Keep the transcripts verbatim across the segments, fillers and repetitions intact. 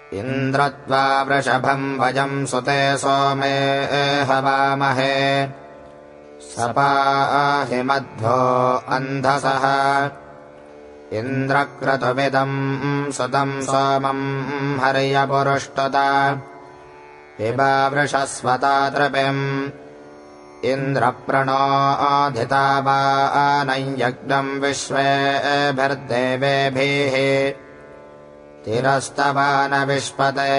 इन्द्रत्वा वृषभम् वजम् सुते सोमे हवामहे सपाहि मध्वो अन्धसः इन्द्रक्रतुविदम् सुतम् सोमम् हर्यपुरुष्टुत पिबा वृषस्वता तृपिम् इन्द्रप्रणोऽधिता वानयज्ञम् विश्वेभिर्देवेभिः तिरस्तवान विश्पते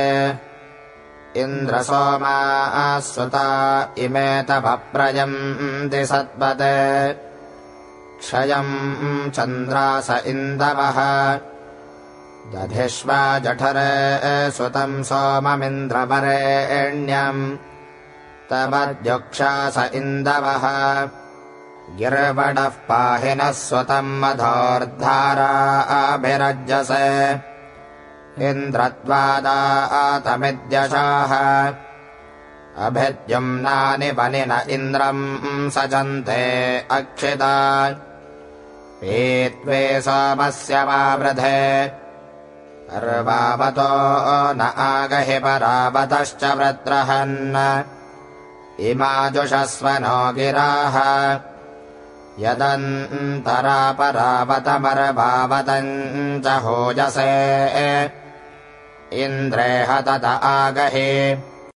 इन्द्रसोमाः सुता इमे तव प्रयन्ति सत्पते क्षयम् चन्द्रास इन्दवः दधिष्वा जठरे सुतम् सोममिन्द्रवरेण्यम् तव द्युक्षास इन्दवः गिर्वडः पाहि नः सुतम् मधोर्धाराभिरज्यसे इन्द्रत्वादातमिद्यशाः अभिद्युम्नानि वनिन इन्द्रम् सजन्ते अक्षिता पीत्वे सोमस्य वावृधे पर्वावतो न आगहि परावतश्च वृत्रहन् इमा जुषस्वनो गिराः यदन्तरा परावतमर्वावतम् च होजसे इन्द्रे हतत आगहि